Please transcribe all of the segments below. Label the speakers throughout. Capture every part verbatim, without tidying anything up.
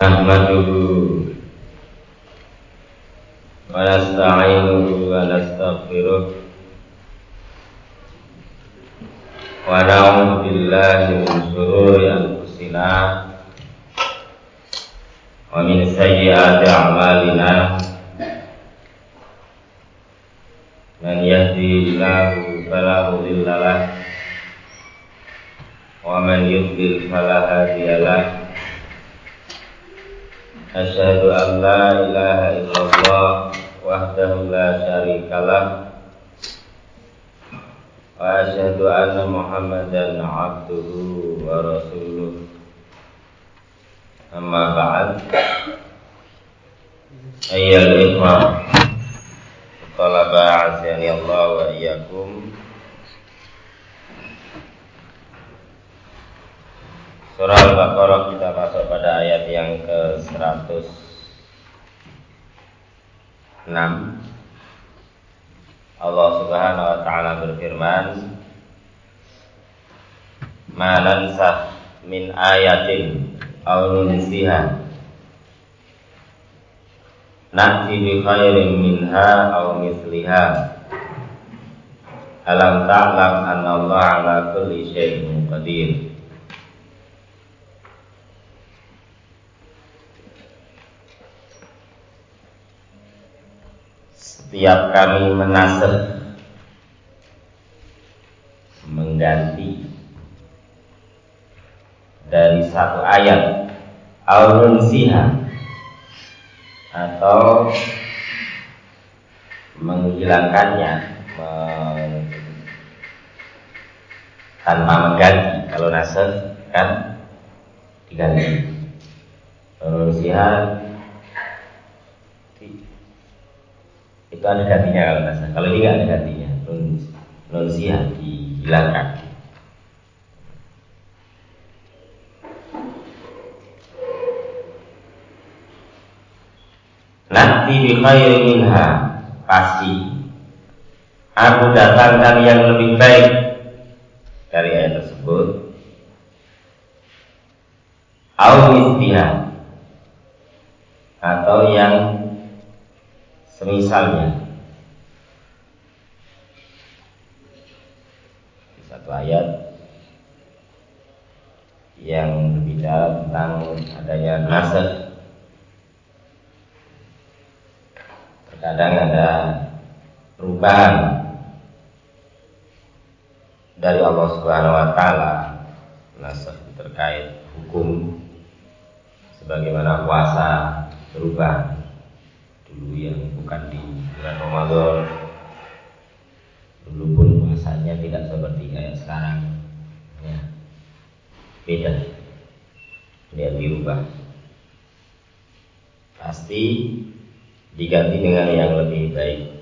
Speaker 1: Nahmaduhu wa nasta'inuhu wa nastaghfiruh wa na'udzu billahi min shururi anfusina wa min sayyiati a'malina. Man yahdihillahu fala mudilla lahu wa man yudlil fala hadiya lahu. Asyhadu an la ilaha illallah wahdahu la syarikalah wa asyhadu anna Muhammadan abduhu wa rasuluh. Amma ba'd. Ayyuhal ikhwah talaba azani Allah wa iyyakum. Surah Al-Baqarah, kita masuk pada ayat yang ke seratus enam. Allah Subhanahu wa taala berfirman, "Ma nansakh min ayatin aw nunsiha na'ti bi khairin minha aw mithliha. Alam ta'lam anna Allah 'ala kulli syai'in qadir." Setiap kami menasakh, mengganti dari satu ayat, al-nunsiha, atau menghilangkannya meng, tanpa mengganti. Kalau nasakh kan diganti. Al-nunsiha itu ada gantinya kalau nasakh. Kalau ini nggak ada gantinya, nunsiha dihilangkan. Nanti bi khairin minha, pasti aku datangkan yang lebih baik dari ayat tersebut. Au mithliha, atau yang semisalnya. Di satu ayat yang berbicara tentang adanya nasakh, terkadang ada perubahan dari Allah Subhanahu wa taala. Nasakh terkait hukum, sebagaimana puasa berubah. Dulu yang bukan di bulan Ramadan, dulu pun puasanya tidak seperti kayak sekarang, ya, beda, dia dirubah. Pasti diganti dengan yang lebih baik.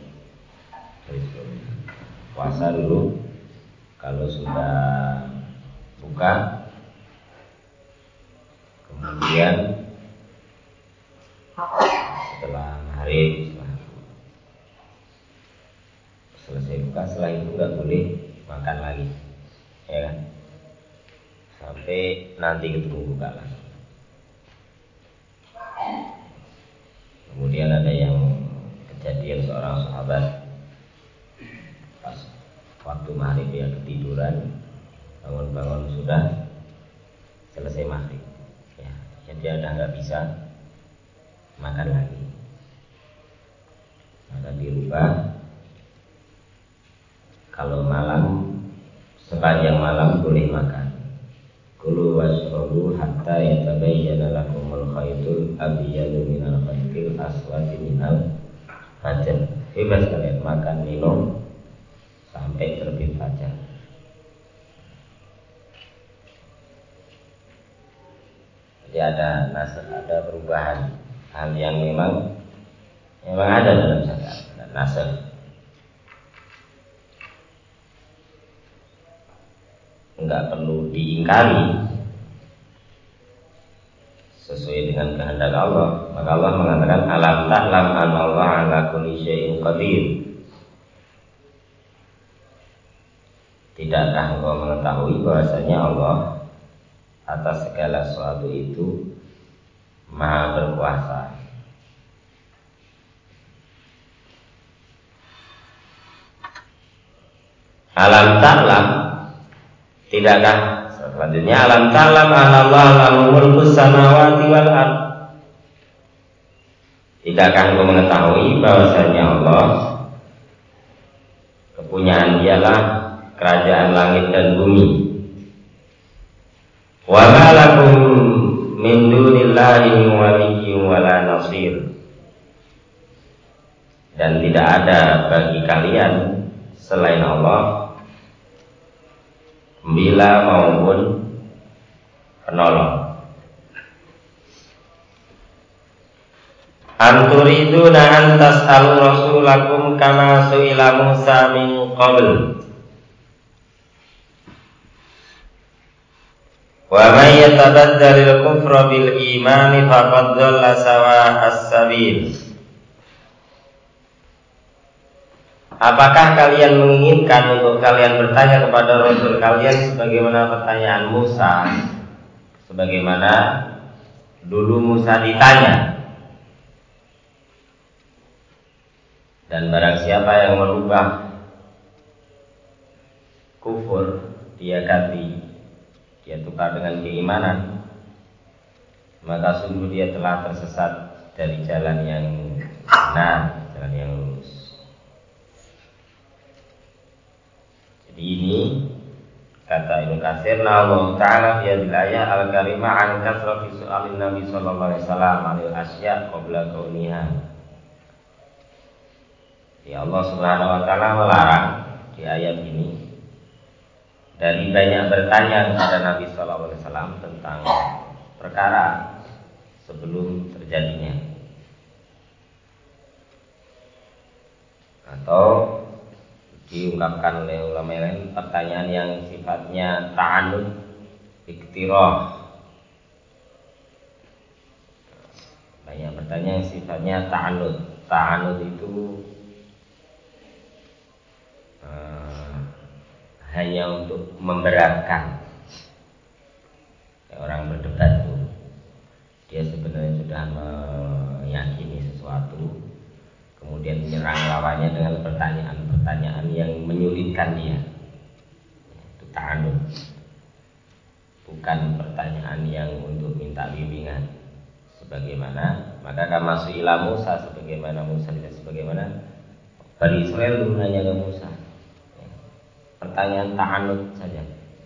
Speaker 1: Puasa dulu kalau sudah buka, kemudian setelah maghrib, setelah selesai buka, setelah itu nggak boleh makan lagi, ya kan? Sampai nanti ketemu buka lagi. Kemudian ada yang kejadian seorang sahabat pas waktu maghrib dia ketiduran, bangun-bangun sudah selesai maghrib, ya, dia udah nggak bisa makan lagi. Maka dirubah, kalau malam, sepanjang malam boleh makan. Kulu washrabu hatta yatabayyana lakumul khaytul abyadu minal khaytil aswadi minal fajr. Bebas kalian makan minum sampai terbit fajar. Jadi ada nasakh, ada perubahan, hal yang memang memang ada dalam syariat. Dan nasakh enggak perlu diingkari, sesuai dengan kehendak Allah. Maka Allah mengatakan, alam ta'lam anna Allah 'ala kulli syai'in qadir. Tidakkah engkau mengetahui bahwasanya Allah atas segala sesuatu itu Maha berkuasa. Alam ta'lam, tidakkah selanjutnya alam ta'lam anallahu lahu mulkus samawati wal ard. Tidakkah engkau mengetahui bahwasanya Allah kepunyaan dialah kerajaan langit dan bumi. Wa ma lakum min dunillahi min waliyyin wala nasir. Dan tidak ada bagi kalian selain Allah pembela maupun penolong. Anturiduna an tas'alu rasulakum kama su'ila Musa min qabl. Wa may yatabaddalil kufra bil imani faqad dhalla sawa'as sabil. Apakah kalian menginginkan untuk kalian bertanya kepada Rasul kalian sebagaimana pertanyaan Musa, sebagaimana dulu Musa ditanya? Dan barang siapa yang merubah kufur, dia ganti, dia tukar dengan keimanan, maka sungguh dia telah tersesat dari jalan yang benar, jalan yang lurus. Jadi ini kata Ibnu Katsir, Allah Ta'ala fi al-ayat al-karimah an kasrati su'alin Nabi sallallahu alaihi wasallam anil asya' qabla kauniha. Ya, Allah Subhanahu wa taala melarang di ayat ini dari banyak bertanya kepada Nabi sallallahu alaihi wasallam tentang perkara sebelum terjadinya. Atau diungkapkan oleh ulama lain pertanyaan yang sifatnya ta'anud, iktirah. Banyak bertanya yang sifatnya ta'anud. Ta'anud itu hanya untuk memberatkan. Orang berdebat itu dia sebenarnya sudah meyakini sesuatu, kemudian menyerang lawannya dengan pertanyaan-pertanyaan yang menyulitkan dia. Itu ta'anud. Bukan pertanyaan yang untuk minta bimbingan. Sebagaimana maka kama su'ila Musa, sebagaimana Musa tidak sebagaimana Bani Israil dulu nanya ke Musa. Pertanyaan ta'anud saja.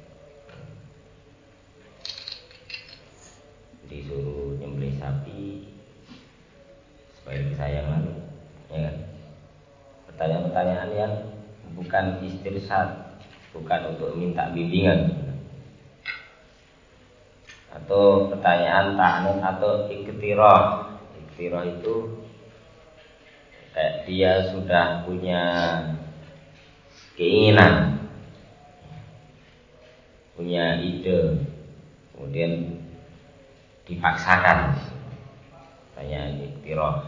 Speaker 1: Disuruh nyembelih sapi supaya disayang lalu, ya kan? Pertanyaan-pertanyaan yang bukan istirsyad, bukan untuk minta bimbingan. Atau pertanyaan ta'anud atau iktirah. Iktirah itu kayak dia sudah punya keinginan, punya ide, kemudian dipaksakan. Tanya iktirah.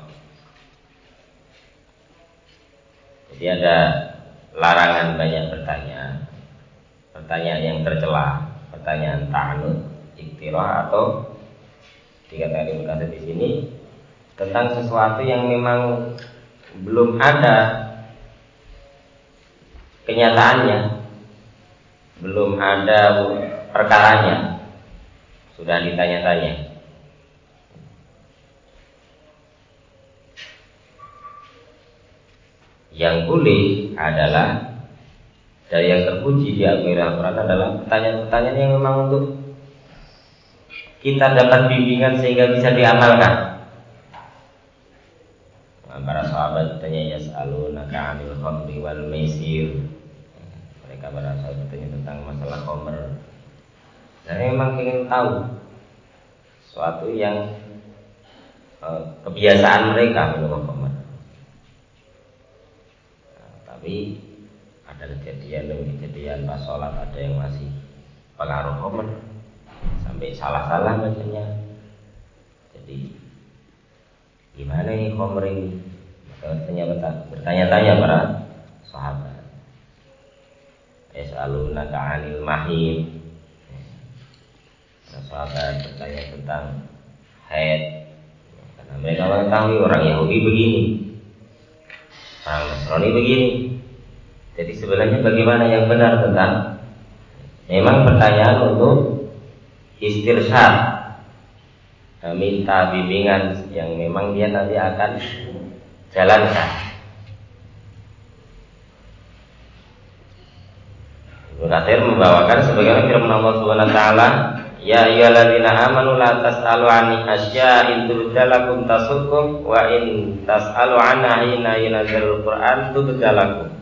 Speaker 1: Jadi ada larangan banyak bertanya, pertanyaan yang tercela, pertanyaan ta'anud, iktirah, atau dikatakan Ibnu Katsir di sini tentang sesuatu yang memang belum ada kenyataannya, belum ada perkaranya, sudah ditanya-tanya. Yang boleh adalah dari yang terpuji di Al-Quran adalah pertanyaan-pertanyaan yang memang untuk kita dapat bimbingan sehingga bisa diamalkan. Para sahabat bertanya yas'alunaka 'anil khamri wal maisir. Mereka para sahabat bertanya tentang masalah khamr. Dan memang ingin tahu sesuatu yang eh, kebiasaan mereka minum khamr. Nah, tapi ada kejadian demi kejadian pas sholat ada yang masih pengaruh khamr sampai salah-salah bacanya. Jadi gimana ini khamr ini? Maka bertanya-tanya para sahabat. Yas'alunaka 'anil mahid. Para sahabat bertanya tentang haid. kita mengetahui orang Yahudi begini, orang Nasrani begini. Jadi sebenarnya bagaimana yang benar tentang, memang pertanyaan untuk istirsyad, minta bimbingan yang memang dia nanti akan jalankan. Ibnu Katsir membawakan sebagaimana firman Allah Subhanahu wa taala, ya ayyuhalladzina amanu la tas'alu 'ani asya'in tubdalakum tasukum wa in tas'alu 'anha hina yunzalul Qur'an tubdalakum.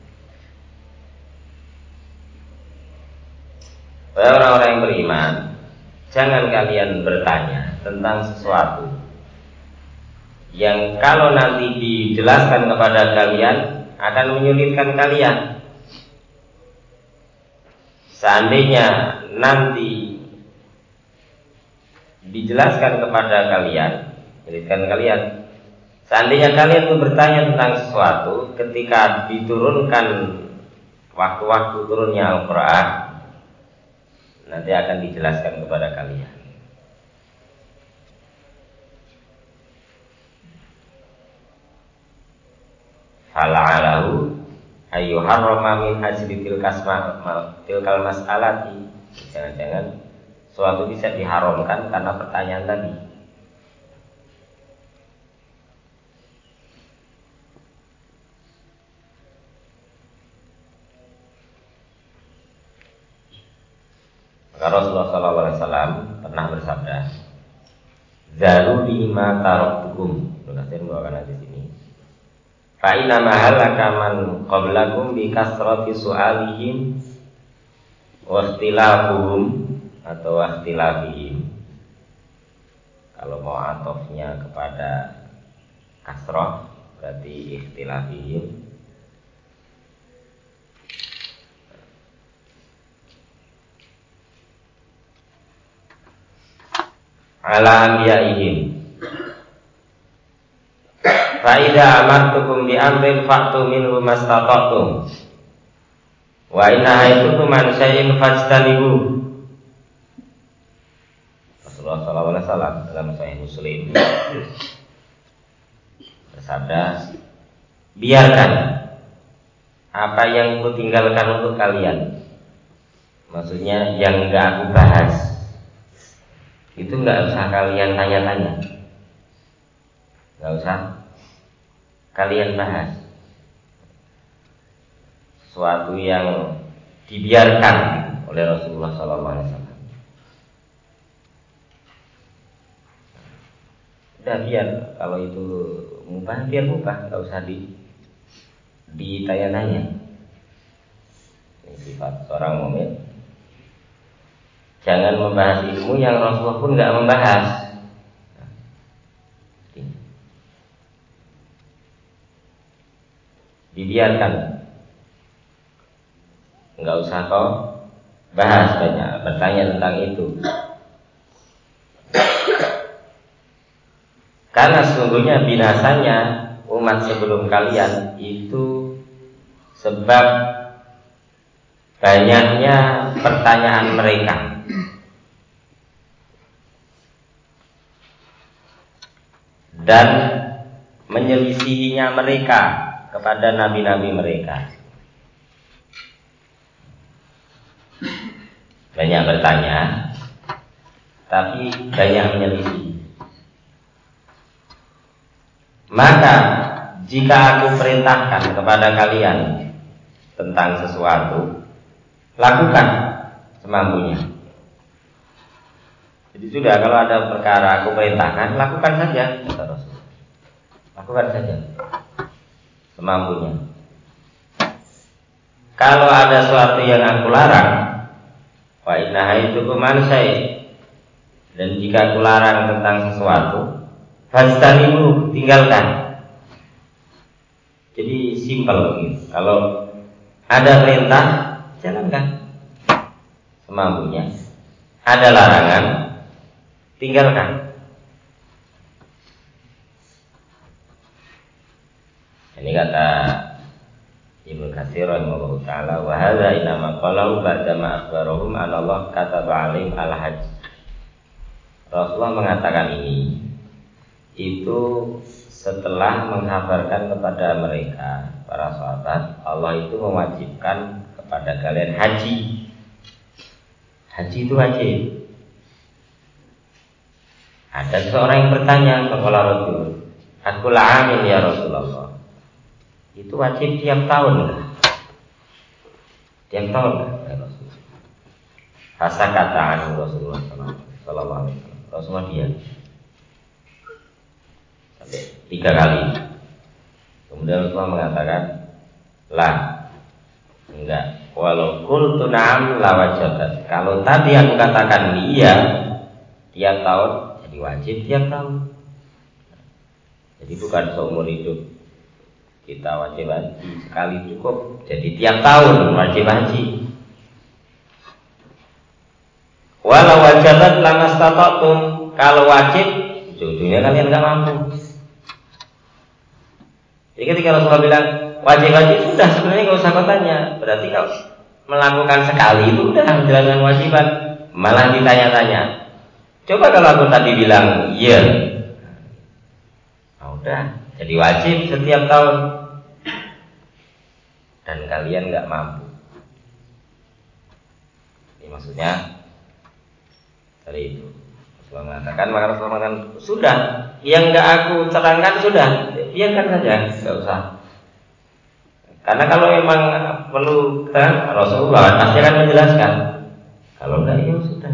Speaker 1: Wahai orang-orang yang beriman, jangan kalian bertanya tentang sesuatu yang kalau nanti dijelaskan kepada kalian akan menyulitkan kalian. Seandainya nanti dijelaskan kepada kalian, menyulitkan kalian. Seandainya kalian itu bertanya tentang sesuatu ketika diturunkan waktu-waktu turunnya Al-Quran, nanti akan dijelaskan kepada kalian. Fala'alahu ayyuharrama min ajli tilkal mas'alati. Jangan-jangan suatu bisa diharamkan karena pertanyaan tadi. Maka Rasulullah shallallahu alaihi wasallam pernah bersabda, "Zaru lima taraktukum." Nukatir membawakan di sini. Fa inna ma halaka man qablakum bi kasrati su'alihim wa ikhtilafuhum atau ikhtilafihim. Kalau mau atofnya kepada kasrah berarti ikhtilafihim. Ala anbiya'ihim. Fa idza amartukum bi amrin fa'tu minhu mastata'tum. Wa inna haytukum an syai'in fajtanibu. Rasulullah sallallahu alaihi wasallam dalam Sahih Muslim bersabda, biarkan apa yang aku tinggalkan untuk kalian. Maksudnya yang enggak aku bahas itu enggak usah kalian tanya-tanya, enggak usah kalian bahas. Sesuatu yang dibiarkan oleh Rasulullah shallallahu alaihi wasallam. Udah biar, kalau itu mubah biar mubah, enggak usah di ditanya-tanya. Ini sifat seorang mukmin. Jangan membahas ilmu yang Rasulullah pun enggak membahas. Dibiarkan, enggak usah kau bahas banyak, bertanya tentang itu. Karena sesungguhnya binasanya umat sebelum kalian itu sebab banyaknya pertanyaan mereka dan menyelisihinya mereka kepada nabi-nabi mereka. Banyak bertanya, tapi banyak menyelisih. Maka jika aku perintahkan kepada kalian tentang sesuatu, lakukan semampunya. Jadi sudah, kalau ada perkara aku perintahkan, lakukan saja, kata Rasul. Lakukan saja semampunya. Kalau ada sesuatu yang aku larang, wa inna haitukum an syai', dan jika aku larang tentang sesuatu, fastanibu, tinggalkan. Jadi simpel begitu. Kalau ada perintah, jalankan semampunya. Ada larangan, tinggalkan. Ini kata Ibnu Katsir rahimahullah taala, wa hadza inama qalau ba'da ma akhbarahum an Allah kataba 'alaihim al-hajj. Rasulullah mengatakan ini itu setelah menghabarkan kepada mereka para sahabat, Allah itu mewajibkan kepada kalian haji. Haji itu wajib. Ada seorang yang bertanya kepada Rasul, aku la'amin ya Rasulullah, itu wajib tiap tahun enggak? Tiap tahun enggak ya Rasulullah? Fasa kataan Rasulullah sallallahu alaihi wasallam. Rasulullah dia sampai tiga kali. Kemudian Rasulullah mengatakan, lah, enggak. Walau qultu na'am la wajabat. Kalau tadi aku katakan iya tiap tahun, jadi wajib tiap tahun. Jadi bukan seumur hidup kita wajib haji, sekali cukup. Jadi tiap tahun wajib haji. Walau wajabat lamastata'tum. Kalau wajib, ujung-ujungnya kalian enggak mampu. Jadi ketika Rasulullah bilang wajib-wajib, sudah sebenarnya nggak usah kau tanya. Berarti kau melakukan sekali itu udah menjalankan kewajiban. Malah ditanya-tanya. Coba kalau aku tadi bilang iya, nah, udah jadi wajib setiap tahun. Dan kalian nggak mampu. Ini maksudnya dari itu. Rasulullah mengatakan, maka Rasulullah mengatakan, sudah, yang nggak aku terangkan sudah, biarkan saja, nggak usah. Karena kalau memang perlu kan Rasulullah pasti akan menjelaskan. Kalau enggak ya sudah.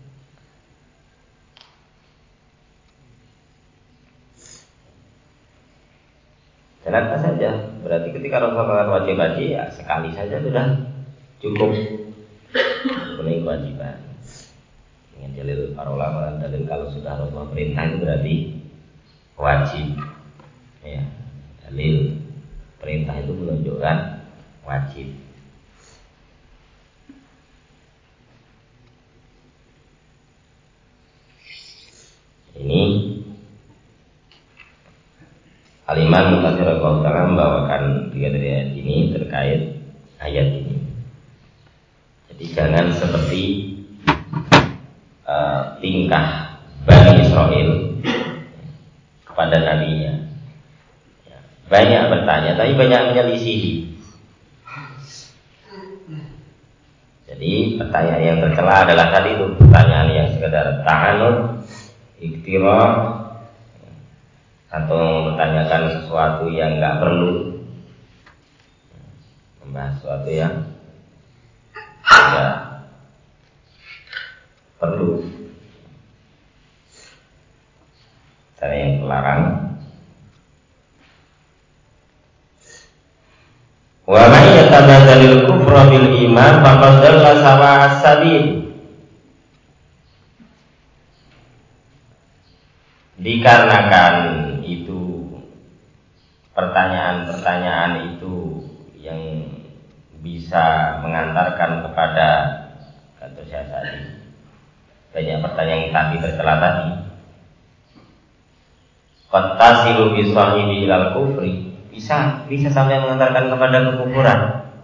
Speaker 1: Jalankan saja. Berarti ketika Rasulullah wajib haji ya sekali saja sudah cukup memenuhi kewajiban. Dengan dalil para ulama dan dalil kalau sudah Rasulullah perintah itu berarti wajib. Ya, dalil perintah itu menunjukkan wajib. Ini Al-Imam Muqtadir radhiyallahu ta'ala membawakan tiga dari ayat ini terkait ayat ini. Jadi jangan seperti uh, tingkah Bani Israel kepada nabinya. Banyak bertanya, tapi banyak menyelisihi. Jadi pertanyaan yang tercela adalah tadi itu pertanyaan yang sekedar ta'anud, iktiraf, atau mempertanyakan sesuatu yang nggak perlu, membahas sesuatu yang tidak perlu, cara yang terlarang. Wa man yatabadalil kufra bil iman faqad dalla sawa'as sabil. Dikarenakan itu pertanyaan-pertanyaan itu yang bisa mengantarkan kepada kata saya tadi banyak pertanyaan yang tadi tercela tadi. Qad tasilu bi sahibi ilal kufri. Bisa, bisa sampai mengantarkan kepada kekufuran.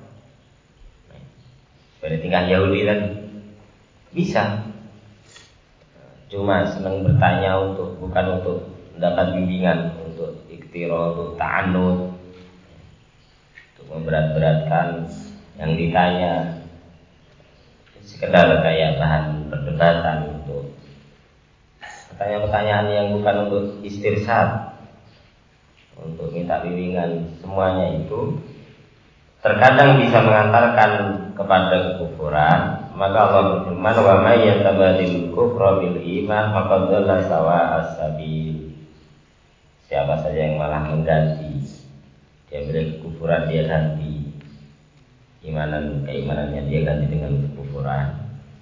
Speaker 1: Seperti tingkah Yahudi tadi. Bisa. Cuma senang bertanya untuk bukan untuk mendapat bimbingan, untuk iktiro, untuk ta'anud, untuk memberat-beratkan yang ditanya. Sekedar kayak bahan perdebatan, untuk pertanyaan-pertanyaan yang bukan untuk istirsyad, untuk minta bimbingan. Semuanya itu terkadang bisa mengantarkan kepada kekufuran. Maka Allah berfirman, wa may yatabadil kufra bil iman faqad dhalla sawa'as sabil. Siapa saja yang malah mengganti, dia beri kekufuran, dia ganti imanan, keimanannya dia ganti dengan kekufuran,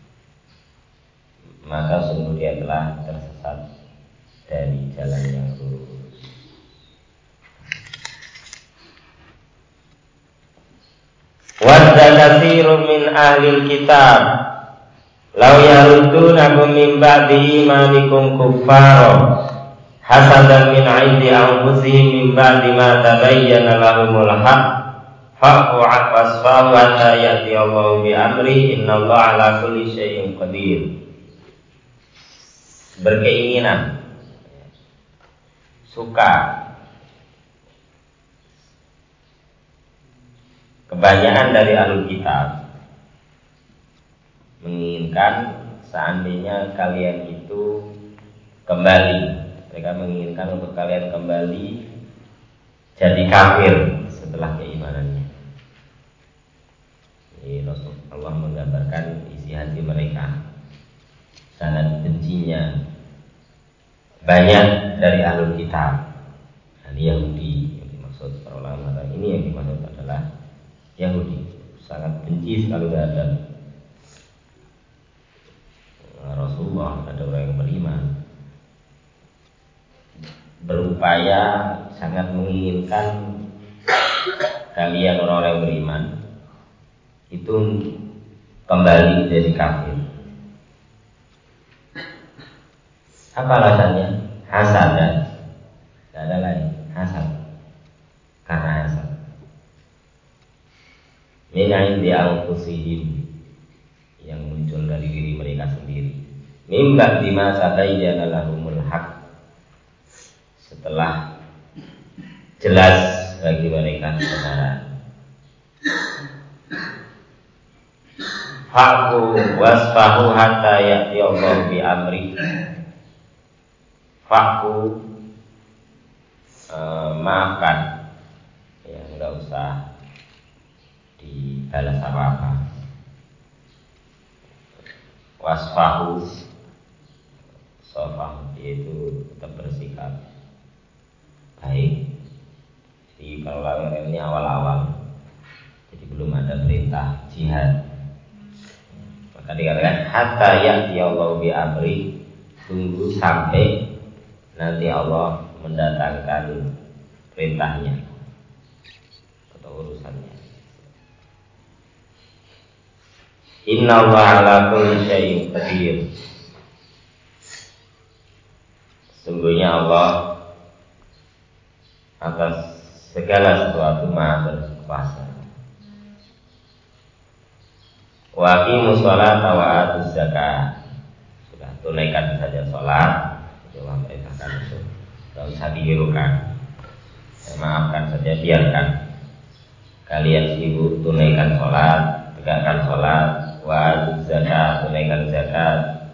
Speaker 1: maka sungguh dia telah tersesat dari jalan yang lurus. Wadda katsirun min ahlil kitab law yaruddunakum min ba'di imanikum kuffara hasadan min 'indi anfusihim min ba'di ma tabayyana lahumul haqq fa'fu 'asfahu hatta ya'ti Allahu bi amri innallaha 'ala kulli syai'in qadir. Berkeinginan suka, kebanyakan dari ahlul kitab menginginkan seandainya kalian itu kembali, mereka menginginkan untuk kalian kembali jadi kafir setelah keimanannya. Jadi Rasulullah menggambarkan isi hati mereka, sangat bencinya banyak dari ahlul kitab, dan Yahudi yang dimaksud para ulama ini yang dimaksud adalah Yahudi, sangat benci sekali terhadap Rasulullah, ada orang yang beriman, berupaya sangat menginginkan kalian orang-orang yang beriman itu kembali jadi kafir. Apa alasannya? Hasad, tidak ada lain, hasad, karena hasad. Min indi anfusihim, yang muncul dari diri mereka sendiri. Mim ba'di ma tabayyana lahumul haq, setelah jelas bagi mereka kebenaran. Fa'fu wasfahu hatta ya'ti Allah bi amri. Fa'fu, uh, maafkan, ya enggak usah dibalas apa-apa. Wasfahu, sofah, yaitu tetap bersikap baik. Jadi kalau ini awal-awal, jadi belum ada perintah jihad, maka dikatakan hatta ya'ti Allah bi amri, tunggu sampai nanti Allah mendatangkan perintahnya atau urusannya. Inna Allah ala kulli syai'in qadir. Sungguhnya Allah atas segala sesuatu Maha berkuasa. Wa aqimus sholata wa atuz zakah. Sudah, tunaikan saja sholat. Allah perintahkan itu, tidak usah dihiraukan. Ya, maafkan saja, biarkan kalian sibuk tunaikan sholat, tegakkan sholat. Wa zakat, tunaikan zakat.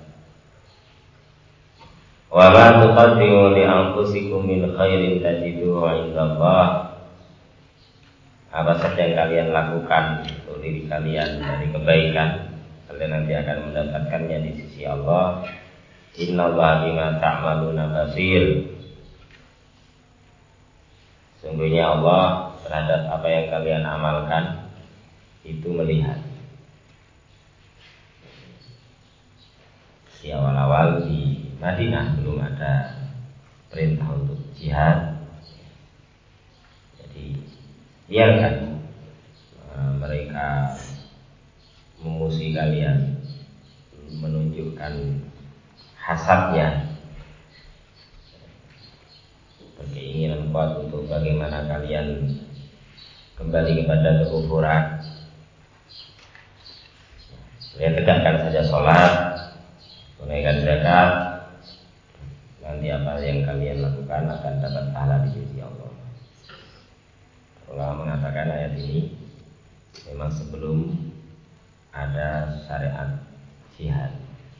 Speaker 1: Wa ma tuqaddimu li anfusikum min khairin tajiduhu 'indallah. Apa saja yang kalian lakukan untuk diri kalian dari kebaikan, kalian nanti akan mendapatkannya di sisi Allah. Innallaha bima ta'maluna basir. Sungguhnya Allah terhadap apa yang kalian amalkan itu melihat. Di awal-awal di Madinah belum ada perintah untuk jihad, jadi biarkan uh, mereka memusuhi kalian, menunjukkan hasadnya, berkeinginan kuat untuk bagaimana kalian kembali kepada kekufuran. Kalian tegakkan saja sholat, tunaikan zakat, nanti apa yang kalian lakukan akan dapat pahala di sisi Allah. Allah mengatakan ayat ini memang sebelum ada syariat jihad.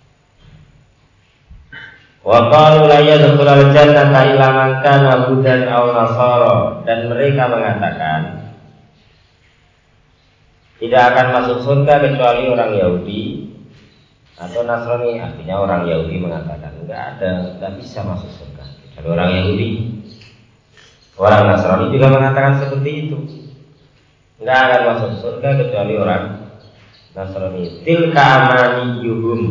Speaker 1: Wa qalu la yadkhulul jannata illa man kana hudan aw nasara, dan mereka mengatakan tidak akan masuk surga kecuali orang Yahudi atau Nasrani. Artinya orang Yahudi mengatakan enggak ada, enggak bisa masuk surga kecuali orang Yahudi. Orang Nasrani juga mengatakan seperti itu, enggak akan masuk surga kecuali orang Nasrani. Tilka amaniyuhum,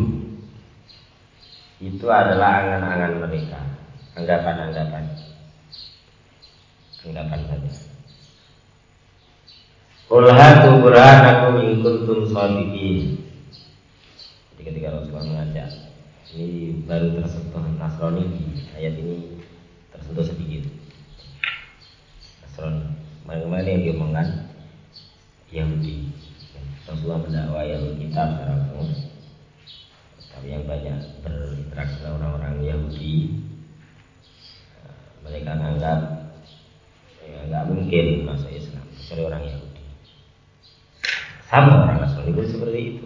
Speaker 1: itu adalah angan-angan mereka, anggapan-anggapan, anggapan saja. Qul hatu burhanakum in kuntum shadiqin. Jadi ketika Rasulullah mengajak, ini baru tersentuh Nasrani, ayat ini tersentuh sedikit. Nasrani, kemarin yang diomongkan Yahudi. Rasulullah mendakwa Yahudi kitab secara umum, tapi yang banyak berinteraksi dengan orang-orang Yahudi, mereka mereka anggap ya nggak mungkin masuk Islam kecuali orang Yahudi. Sama orang Nasrani pun seperti itu.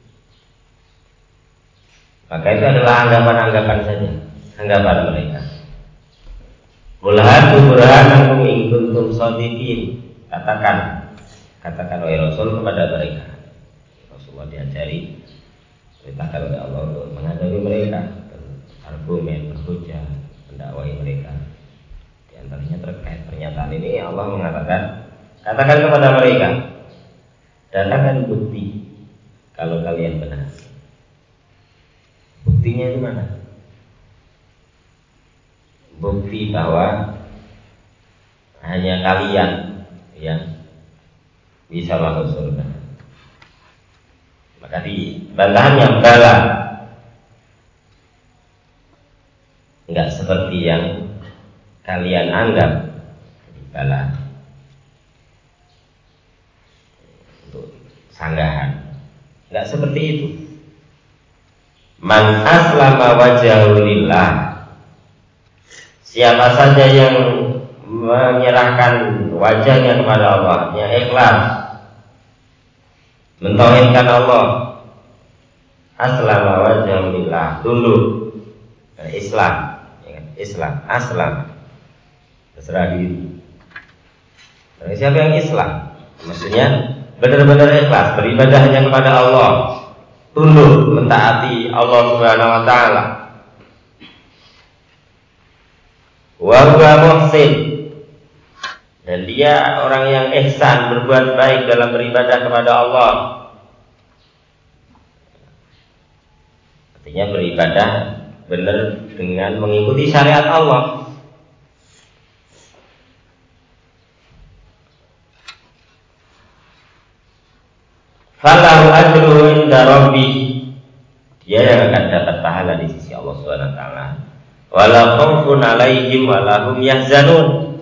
Speaker 1: Maka itu adalah anggapan-anggapan saja, anggapan mereka. Qul hatu burhanakum in kuntum shadiqin. Katakan, katakan wahai Rasul kepada mereka. Rasulullah diajari, diperintahkan oleh Allah untuk menghadapi mereka, argumen, berhujjah, mendakwai mereka. Di antaranya terkait pernyataan ini Allah mengatakan, katakan kepada mereka, datangkan bukti kalau kalian benar. Buktinya itu mana? Bukti bahwa hanya kalian yang bisa masuk surga. Maka di bantahannya bala, enggak seperti yang kalian anggap. Bala untuk sanggahan, enggak seperti itu. Man aslama wajhahu lillah. Siapa saja yang menyerahkan wajahnya kepada Allah, yang ikhlas, mentauhidkan Allah, aslama wajhahu lillah, tunduk Islam, Islam, aslam, berserah diri. Dari siapa yang Islam? Maksudnya benar-benar ikhlas, beribadah hanya kepada Allah, tunduk mentaati Allah Subhanahu wa taala. Wa huwa muhsin, dan dia orang yang ihsan, berbuat baik dalam beribadah kepada Allah. Artinya beribadah benar dengan mengikuti syariat Allah. Falahu ajruhu inda rabbih, dia yang akan dapat pahala di sisi Allah Subhanahu wa taala. Wala khaufun 'alaihim wa lahum yahzanun,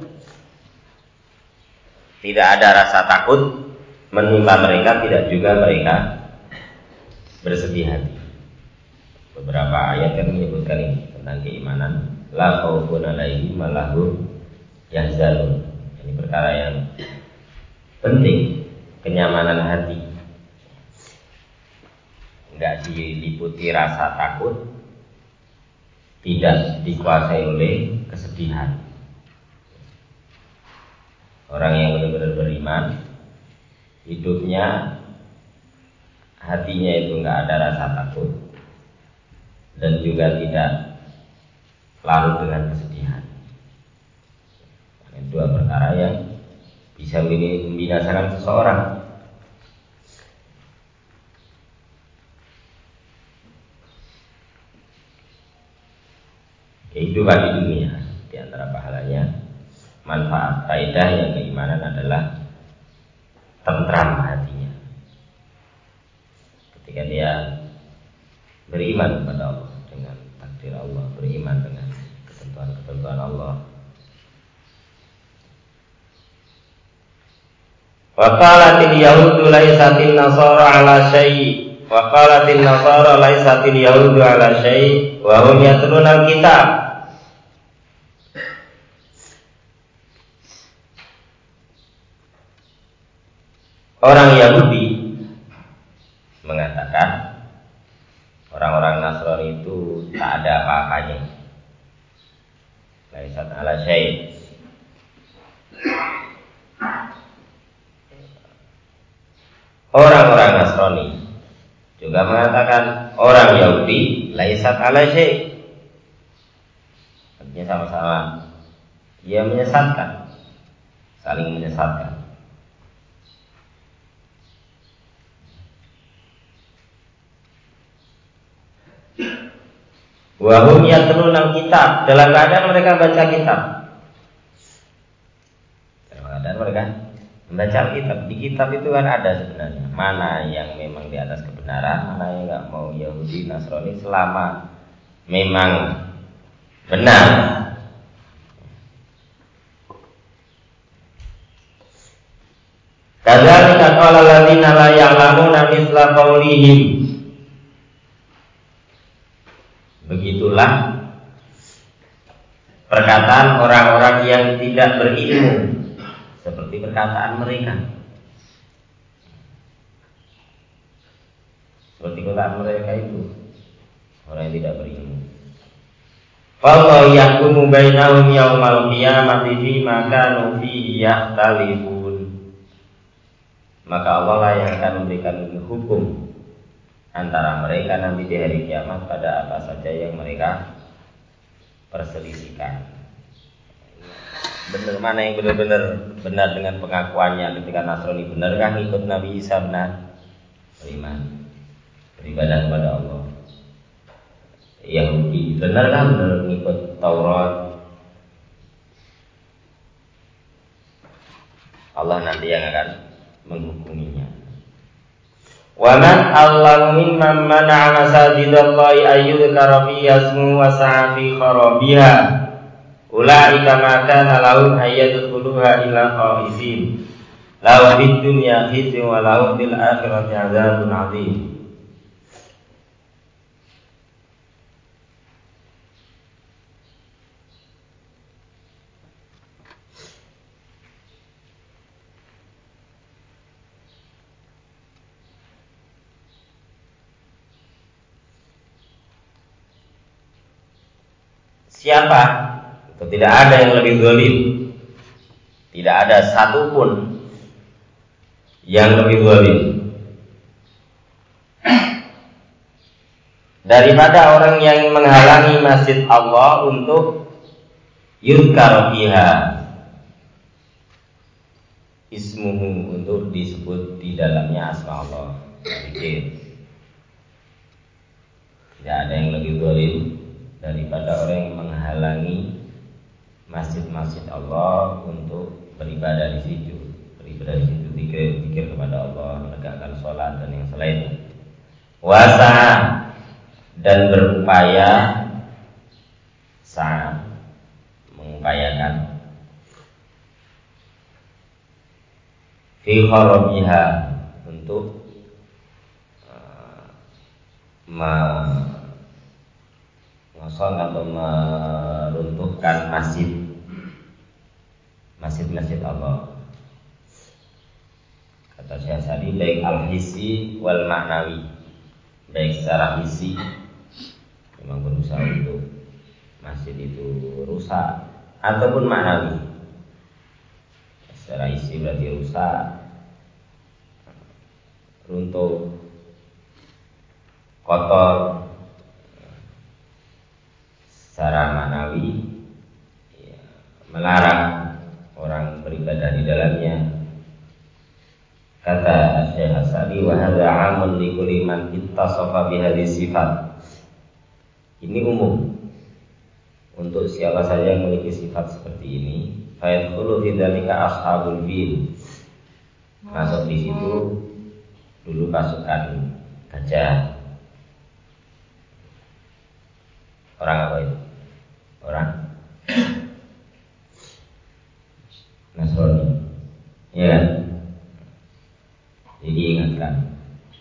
Speaker 1: tidak ada rasa takut menimpa mereka, tidak juga mereka bersedih hati. Beberapa ayat yang menyebutkan ini tentang keimanan, la khaufun 'alaihim wa lahum yahzanun. Ini perkara yang penting, kenyamanan hati. Enggak diliputi rasa takut, tidak dikuasai oleh kesedihan. Orang yang benar-benar beriman, hidupnya, hatinya itu enggak ada rasa takut, dan juga tidak larut dengan kesedihan. Ini dua perkara yang bisa membinasakan seseorang. Kehidupan di dunia, di antara pahalanya, manfaat faedah yang keimanan adalah tentram hatinya. Ketika dia beriman kepada Allah dengan takdir Allah, beriman dengan ketentuan-ketentuan Allah. Wa qalatil yahudu laisatin nasara ala syai', wa qalatil nasara laisatil yahudu ala syai' wa hum yatluna al-kitab. Orang Yahudi mengatakan orang-orang Nasrani itu tak ada apa-apanya, laisat ala syai'. Orang-orang Nasrani juga mengatakan orang Yahudi laisat ala syai'. Artinya sama-sama ia menyesatkan, saling menyesatkan. Wa hum yatluna kitab, dalam keadaan mereka baca kitab. Dalam keadaan mereka membaca kitab. Di kitab itu kan ada sebenarnya mana yang memang di atas kebenaran, mana yang enggak mau. Yahudi, Nasrani selama memang benar. Kadzalika qala alladziina la ya'lamuuna mithla qaulihim. Begitulah perkataan orang-orang yang tidak berilmu, seperti perkataan mereka. Seperti perkataan mereka itu orang yang tidak berilmu. Wallahu yahkumu bainahum yaumal qiyamati fima kanu fihi yakhtalifun. Maka Allah lah yang akan memberikan hukum antara mereka nanti di hari kiamat pada apa saja yang mereka perselisihkan. Benar mana yang benar-benar benar dengan pengakuannya ketika Nasrani benarkah ikut Nabi Isa benar? Beriman, beribadah kepada Allah. Yahudi benarkah benar mengikut Taurat? Allah nanti yang akan menghukuminya. Wa man allahu mimman mana'a masajidallahi ayyudhkara fiha ismuhu wa sa'a fi kharabiha ulaika ma kana lahum ayyadkhuluha illa khaifin lahum fid dunya khizyun wa lahum fil akhirati 'adzabun 'adzim. Siapa? Itu tidak ada yang lebih zalim. Tidak ada satupun yang lebih zalim daripada orang yang menghalangi masjid Allah untuk yuzkar fiha ismuhu, untuk disebut di dalamnya asma Allah. Zikir. Tidak ada yang lebih zalim daripada orang yang menghalangi masjid-masjid Allah untuk beribadah di situ, beribadah di situ, zikir, zikir kepada Allah, menegakkan sholat dan yang selainnya. Wasa, dan berupaya, sa, mengupayakan fi kharabiha, untuk uh, ngosong atau meruntuhkan masjid masjid-masjid Allah. Kata Syekh Sa'di, baik al-hissi wal ma'nawi, baik secara hissi memang berusaha untuk masjid itu rusak, ataupun ma'nawi. Secara hissi berarti rusak, runtuh, kotor. Secara ma'nawi ya, melarang orang beribadah di dalamnya. Kata Syekh As-Sa'di, wa hadza 'amun li kulli man ittasafa bi hadhihi sifat. Ini umum untuk siapa saja yang memiliki sifat seperti ini. Fa yadkhulu fi dzalika ashabul fil. Masuk di situ dulu pasukan gajah. Orang apa itu? Orang Nasrani. Ya. Jadi ingatkan.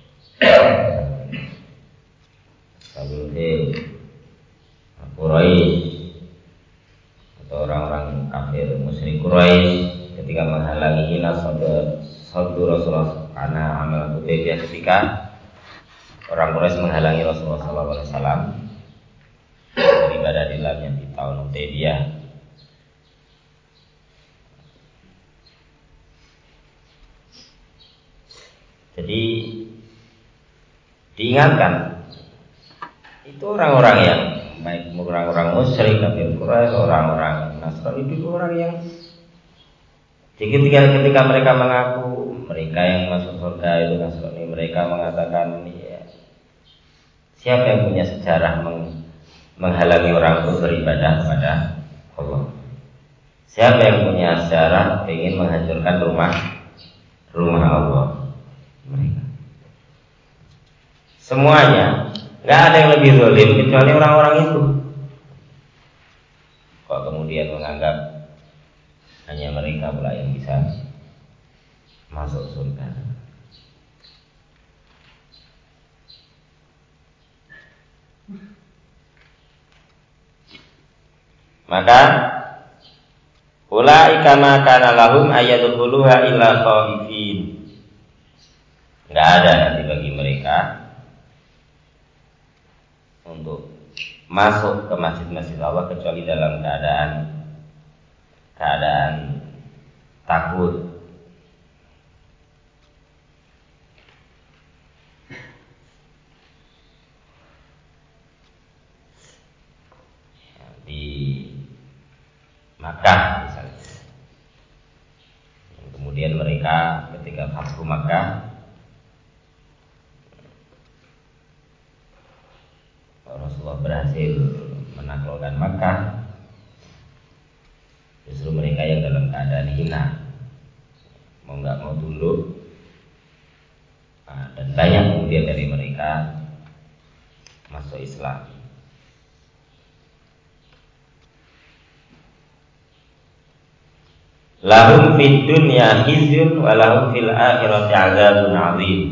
Speaker 1: Sabul Fil, Quraisy, atau orang-orang kafir musyrik Quraisy ketika menghalangi Inas sabdu Rasulullah karena amal Hudaybiyah, ketika orang Quraisy menghalangi Rasulullah sallallahu alaihi wasallam beribadah di dalamnya di tahun Hudaybiyah. Jadi diingatkan itu orang-orang yang baik orang-orang musyrik kafir Quraisy, orang-orang Nasrani, itu orang yang ketika ketika mereka mengaku mereka yang masuk surga itu Nasrani, mereka mengatakan ya, siapa yang punya sejarah meng menghalangi orang untuk beribadah kepada Allah? Siapa yang punya sejarah ingin menghancurkan rumah rumah Allah? Mereka. Semuanya, nggak ada yang lebih zalim kecuali orang-orang itu. Kok kemudian menganggap hanya mereka pula yang bisa masuk surga? Maka ulaika ma kana lahum ayadkhuluha illa khaifin. Enggak ada nanti bagi mereka untuk masuk ke masjid-masjid Allah kecuali dalam keadaan keadaan takut. Di Makkah misalnya. Kemudian mereka ketika Fathu Makkah, Rasulullah berhasil menaklukkan Makkah, justru mereka yang dalam keadaan hina, mau nggak mau tunduk, nah, dan banyak kemudian dari mereka masuk Islam. Lahum fid dunya khizyun wa lahum fil akhirati 'adzabun 'adzim.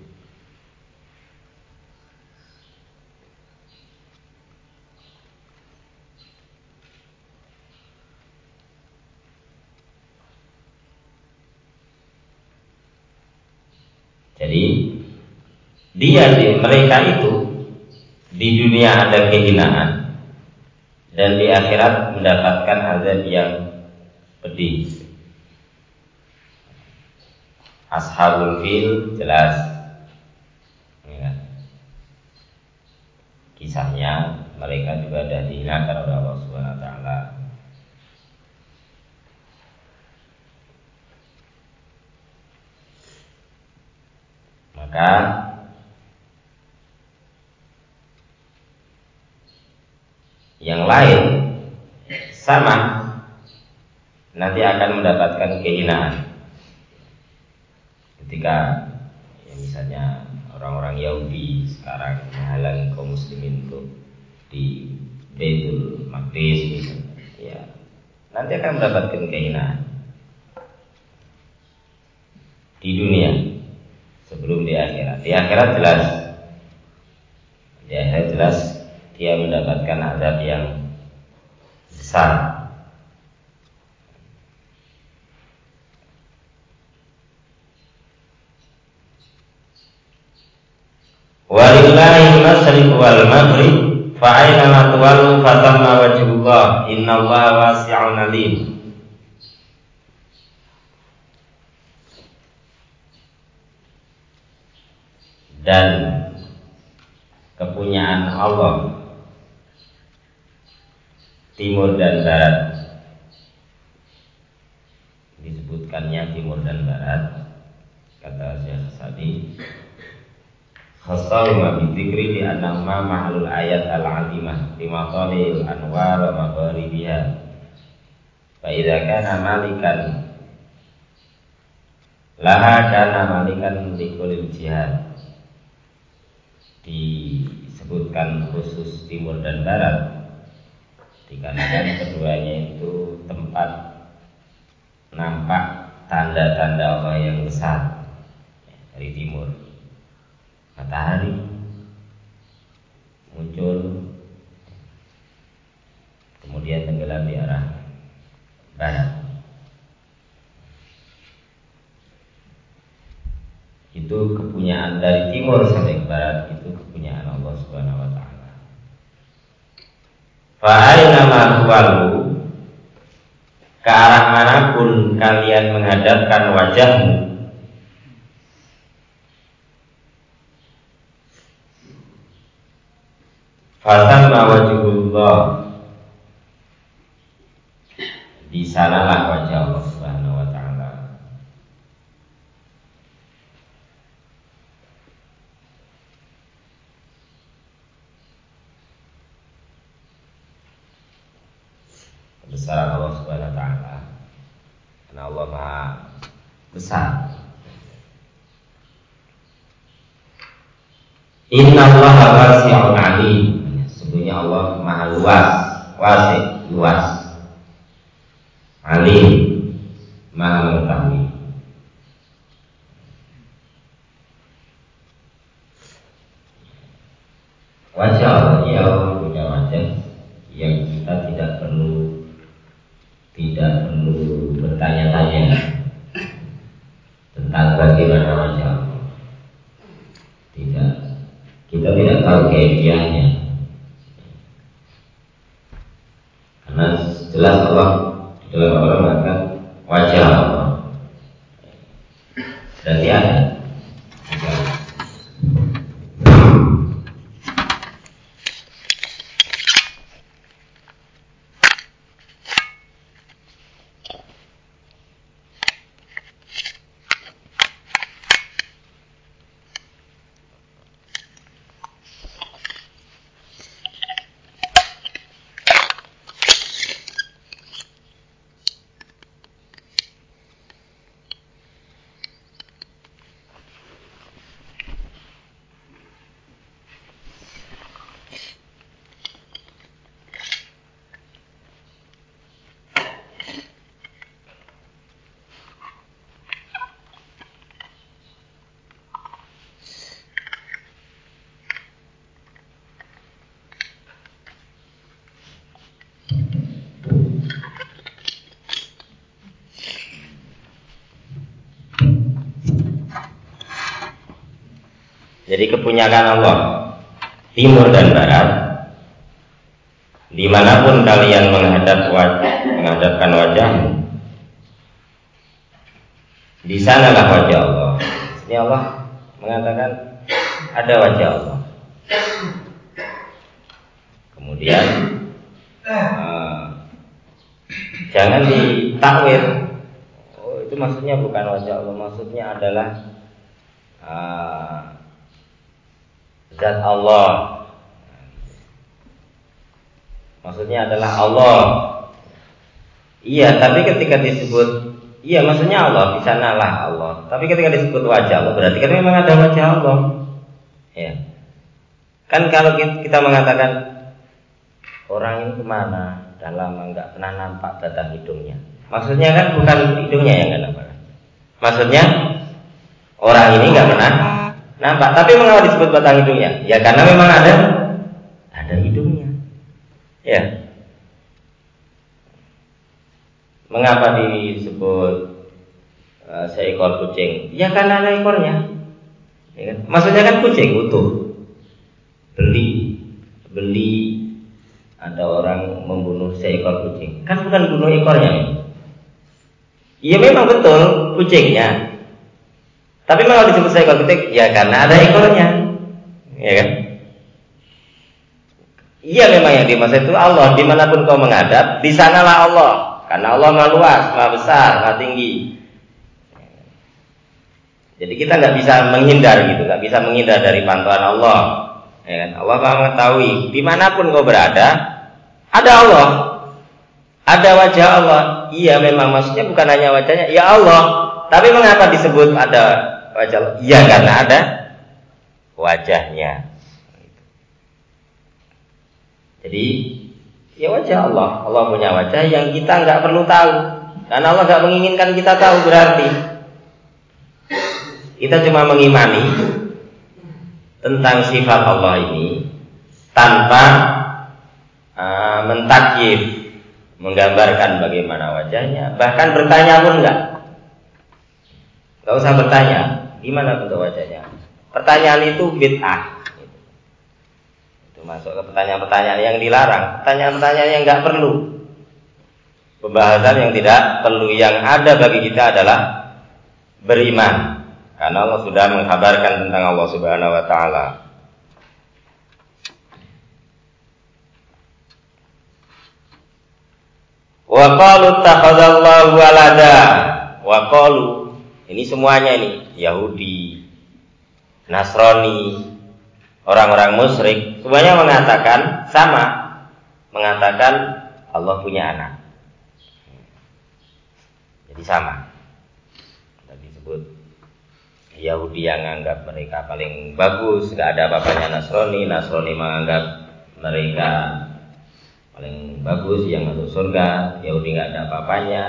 Speaker 1: Jadi dia mereka itu di dunia ada kehinaan dan di akhirat mendapatkan azab yang pedih. Ashabul fil jelas ya. Kisahnya mereka juga sudah dihinakan oleh Allah Subhanahu wa taala. Maka yang lain sama nanti akan mendapatkan kehinaan. Ketika ya misalnya orang-orang Yahudi sekarang menghalangi kaum muslimin untuk di Baitul Maqdis misalnya, ya nanti akan mendapatkan kehinaan di dunia sebelum di akhirat. Di akhirat jelas, di akhirat jelas dia mendapatkan azab yang besar. Walillahil masyriq wal maghrib fa aina ma tuwallu fa thamma wajhullah innallaha wasi'un alim. Dan kepunyaan Allah timur dan barat, disebutkannya timur dan barat, kata Syekh Sa'di, khassauma bidzikri li annahuma ma'alul ayat al-'azimah li maqalil anwar wa magharibiha. Fa idza kana malikan laha kana malikan likulil jihad. Disebutkan khusus timur dan barat dikarenakan keduanya itu tempat nampak tanda-tanda Allah yang besar. Dari timur matahari muncul, kemudian tenggelam di arah barat. Itu kepunyaan dari timur sampai ke barat, itu kepunyaan Allah Subhanahu wa taala. Fa aina ma tuwallu, ke arah manapun kalian menghadapkan wajahmu, fa thamma wajhullah, di sanalah wajah Allah Subhanahu wa taala. Kebesaran Allah Subhanahu wa taala, karena Allah Maha besar. Innallaha wasi'un 'alim, sesungguhnya Allah Maha luas, wasi', luas, alim, Maha mengetahui. Wajah Allah, ya Allah punya wajah yang kita tidak perlu tidak perlu bertanya-tanya tentang bagaimana wajah Allah. Tidak, kita tidak tahu kaifiahnya. Karena jelas Allah dalam Al-Quran mengatakan wajah Allah dan dia ada. Jadi kepunyaan Allah timur dan barat, dimanapun kalian menghadap wajah, menghadapkan wajah, di sanalah wajah Allah. Ini Allah mengatakan ada wajah Allah. Kemudian uh, jangan ditakwil. Oh, itu maksudnya bukan wajah Allah, maksudnya adalah uh, zat Allah. Maksudnya adalah Allah. Iya, tapi ketika disebut, iya maksudnya Allah, di sanalah Allah. Tapi ketika disebut wajah Allah, berarti kan memang ada wajah Allah. Ya. Kan kalau kita mengatakan orang ini kemana, dah lama nggak pernah nampak batang hidungnya. Maksudnya kan bukan hidungnya yang nggak nampak. Maksudnya orang ini nggak pernah nampak, tapi mengapa disebut batang hidungnya? Ya karena memang ada ada hidungnya. Ya. Mengapa disebut uh, seekor kucing? Ya karena ada ekornya. Ya kan? Maksudnya kan kucing utuh. Beli beli ada orang membunuh seekor kucing. Kan bukan bunuh ekornya. Iya memang betul kucingnya. Tapi mengapa disebut seekor kucing? Ya karena ada ekornya, ya kan? Iya memang yang dimaksud itu Allah. Dimanapun kau menghadap, di sanalah Allah. Karena Allah maha luas, maha besar, maha tinggi. Jadi kita nggak bisa menghindar gitu, nggak bisa menghindar dari pantauan Allah. Ya kan? Allah maha mengetahui. Dimanapun kau berada, ada Allah, ada wajah Allah. Iya memang maksudnya bukan hanya wajahnya, ya Allah. Tapi mengapa disebut ada wajah Allah? Iya karena ada wajahnya. Jadi ya wajah Allah. Allah punya wajah yang kita nggak perlu tahu. Karena Allah nggak menginginkan kita tahu berarti. Kita cuma mengimani tentang sifat Allah ini tanpa uh, mentakyif, menggambarkan bagaimana wajahnya. Bahkan bertanya pun enggak. Enggak usah bertanya, gimana bentuk wajahnya. Pertanyaan itu bid'ah. Itu masuk ke pertanyaan-pertanyaan yang dilarang, pertanyaan-pertanyaan yang enggak perlu. Pembahasan yang tidak perlu. Yang ada bagi kita adalah beriman. Karena Allah sudah mengkabarkan tentang Allah Subhanahu wa taala. Wa qalu takhadzallahu walada. Wa qalu, ini semuanya ini Yahudi, Nasrani, orang-orang musyrik, semuanya mengatakan sama, mengatakan Allah punya anak. Jadi sama. Tadi disebut Yahudi yang menganggap mereka paling bagus, nggak ada apa-apanya Nasrani, Nasrani menganggap mereka paling bagus yang masuk surga, Yahudi nggak ada apa-apanya.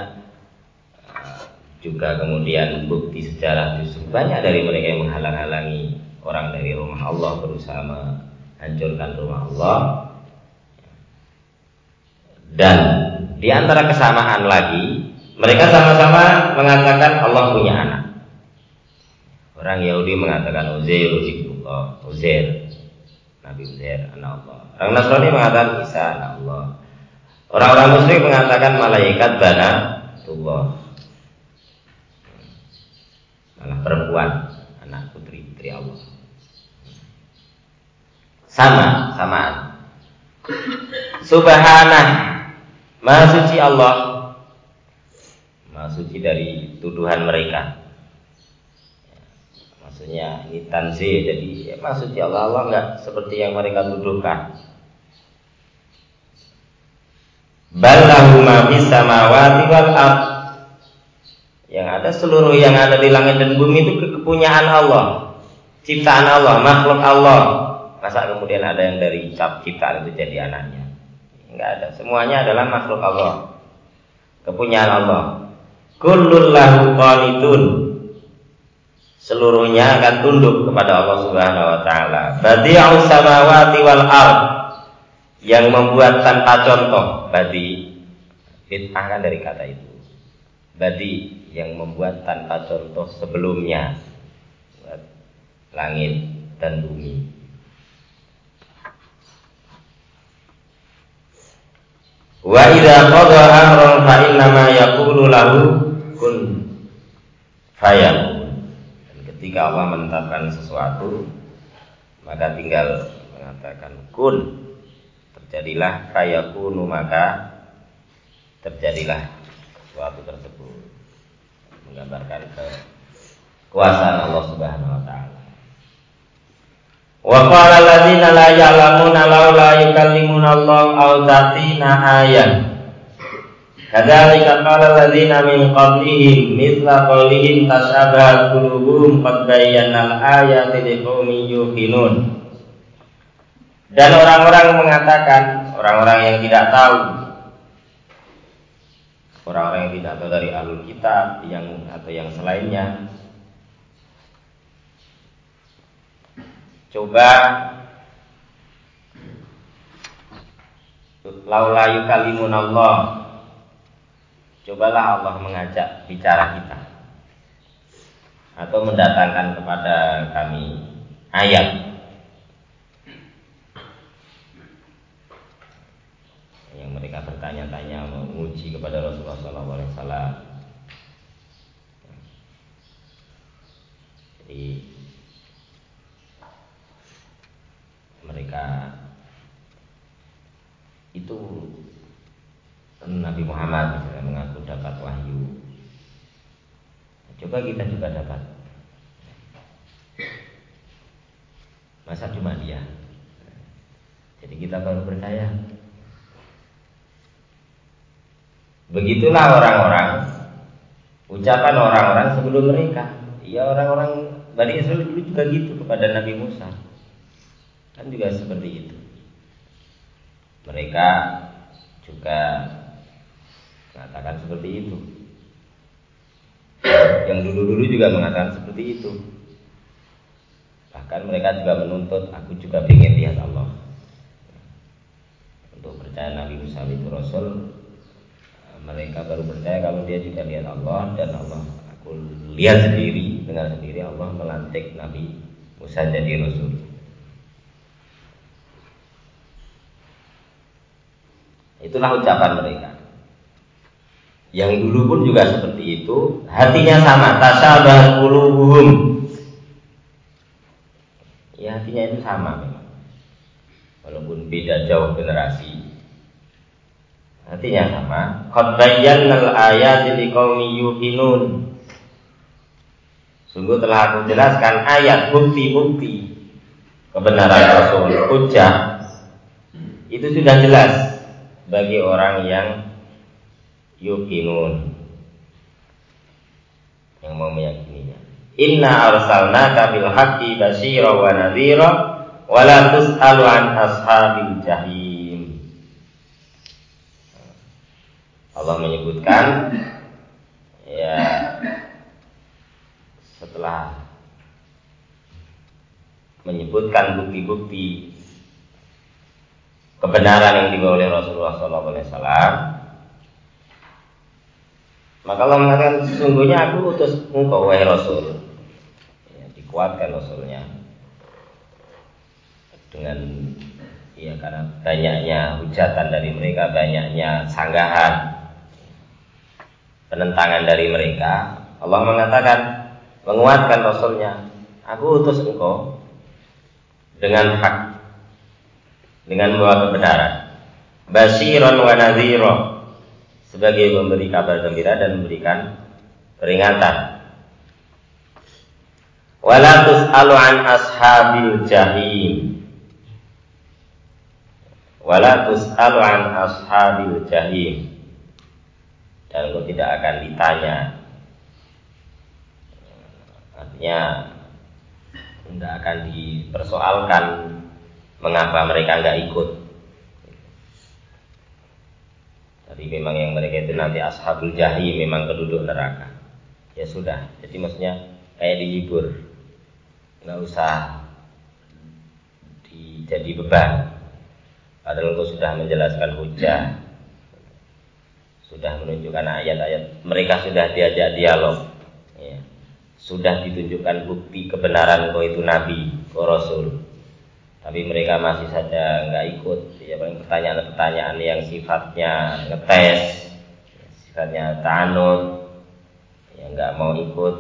Speaker 1: Juga kemudian bukti sejarah justru banyak dari mereka yang menghalang-halangi orang dari rumah Allah, berusaha menghancurkan rumah Allah. Dan Di antara kesamaan lagi, mereka sama-sama mengatakan Allah punya anak. Orang Yahudi mengatakan Uzair ibnullah, Uzair, Nabi Uzair anak Allah. Orang Nasrani mengatakan Isa anak Allah. Orang-orang musyrik mengatakan malaikat banatullah, malah perempuan, anak putri putri Allah. Sama, samaan. Subhanah, Maha suci Allah, Maha suci dari tuduhan mereka. Maksudnya ini tanzih, jadi ya, Maha suci Allah, Allah enggak seperti yang mereka tuduhkan. Bal lahu ma fis samawati wal ard. Yang ada seluruh yang ada di langit dan bumi itu kepunyaan Allah, ciptaan Allah, makhluk Allah. Masa kemudian ada yang dari ciptaan itu jadi anaknya? Enggak ada. Semuanya adalah makhluk Allah, kepunyaan Allah. Kullul lahu qanitun. Seluruhnya akan tunduk kepada Allah Subhanahu wa taala. Badi'us samawati wal ard. Yang membuat tanpa contoh. Badi bid'ah kan dari kata itu. Badi yang membuat tanpa contoh sebelumnya. Langit dan bumi. Wa idza qada amran fa inna ma yaqulu lahu kun fayakun. Dan ketika Allah menetapkan sesuatu, maka tinggal mengatakan kun, terjadilah, fayakunu, maka terjadilah sesuatu tersebut. Menggambarkan kekuasaan Allah Subhanahu wa taala. Wa qala alladziina la ya'lamuuna laula yukallimuna Allah aw ta'tina ayah. Kadzalika qala alladziina min qablihim mithla qawlihim tashabahat qulubuhum qad bayyana al-ayati liqaumin yuqinun. Dan orang-orang mengatakan, orang-orang yang tidak tahu, orang-orang yang tidak tahu dari ahlul kitab yang atau yang selainnya, coba laula yukalimun Allah, cobalah Allah mengajak bicara kita atau mendatangkan kepada kami ayat yang mereka bertanya-tanya, menguji kepada Rasulullah shallallahu alaihi wasallam. Jadi mereka itu Nabi Muhammad misalnya mengaku dapat wahyu. Coba kita juga dapat. Masa cuma dia? Jadi kita baru percaya. Begitulah orang-orang, ucapan orang-orang sebelum mereka. Ya orang-orang Bani Israil dulu juga gitu kepada Nabi Musa. Kan juga seperti itu. Mereka juga mengatakan seperti itu. Yang dulu-dulu juga mengatakan seperti itu. Bahkan mereka juga menuntut, aku juga ingin lihat Allah. Untuk percaya Nabi Musa itu Rasul, mereka baru percaya kalau dia juga lihat Allah. Dan Allah, aku lihat sendiri, dengar sendiri Allah melantik Nabi Musa jadi Rasul. Itulah ucapan mereka. Yang dulu pun juga seperti itu, hatinya sama, tasabah qulubuhum. Ya hatinya itu sama memang. Walaupun beda jauh generasi, hatinya sama. Qad bayyana al-ayati liqaumin yuqinun. Sungguh telah aku jelaskan ayat, bukti-bukti kebenaran Rasul, hujjah. Itu sudah jelas bagi orang yang yuqinun, yang mau meyakininya. Inna arsalnaka bil haqqi basyira wa nadhira wa la tus'alu an ashabil jahim. Allah menyebutkan ya setelah menyebutkan bukti-bukti kebenaran yang dibawa oleh Rasulullah shallallahu alaihi wasallam, Maka Allah mengatakan sesungguhnya aku utus engkau wahai Rasul. Ya, dikuatkan Rasulnya dengan ya karena banyaknya hujatan dari mereka, banyaknya sanggahan, penentangan dari mereka. Allah mengatakan menguatkan Rasulnya, aku utus engkau dengan hak, dengan membawa kebenaran, basyiran wa nadhira, sebagai memberi kabar gembira dan memberikan peringatan. Wala tus'alu an ashabil jahim, wala tus'alu an ashabil jahim, dan engkau tidak akan ditanya, artinya tidak akan dipersoalkan mengapa mereka enggak ikut. Jadi memang yang mereka itu nanti ashabul jahim, memang penduduk neraka. Ya sudah, jadi maksudnya kayak dihibur, nggak usah di, jadi beban. Padahal engkau sudah menjelaskan hujah, sudah menunjukkan ayat-ayat, mereka sudah diajak dialog, ya. Sudah ditunjukkan bukti kebenaran kau itu nabi, kau rasul, tapi mereka masih saja nggak ikut. Ya paling pertanyaan-pertanyaan yang sifatnya ngetes, sifatnya ta'anud, yang nggak mau ikut.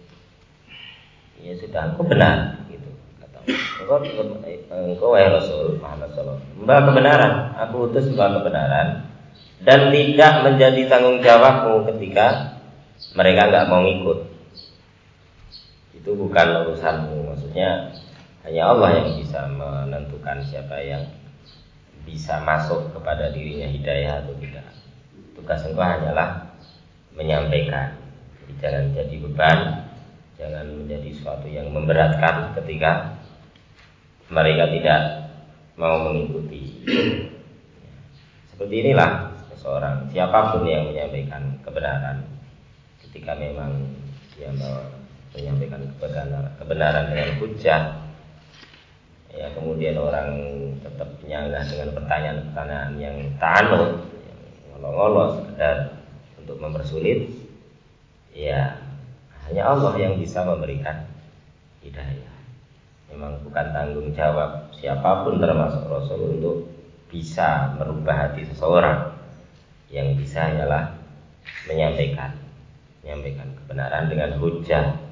Speaker 1: Ya sudah, engkau benar, gitu. Kata engkau, engkau wahai Rasul Muhammad Sallallahu Alaihi Wasallam, membawa kebenaran. Aku utus membawa kebenaran dan tidak menjadi tanggung jawabmu ketika mereka nggak mau ikut. Itu bukan urusanmu. Maksudnya hanya Allah yang bisa menentukan siapa yang bisa masuk kepada dirinya hidayah atau tidak. Tugas engkau hanyalah menyampaikan. Jadi jangan jadi beban, jangan menjadi sesuatu yang memberatkan ketika mereka tidak mau mengikuti. Seperti inilah seseorang, siapapun yang menyampaikan kebenaran, ketika memang dia menyampaikan kebenaran, kebenaran dengan hujah, ya kemudian orang tetap menyanggah dengan pertanyaan-pertanyaan yang ta'anud, yang ngolo-ngolo sekedar untuk mempersulit, ya hanya Allah yang bisa memberikan hidayah. Memang bukan tanggung jawab siapapun termasuk Rasul untuk bisa merubah hati seseorang. Yang bisa hanyalah menyampaikan menyampaikan kebenaran dengan hujah,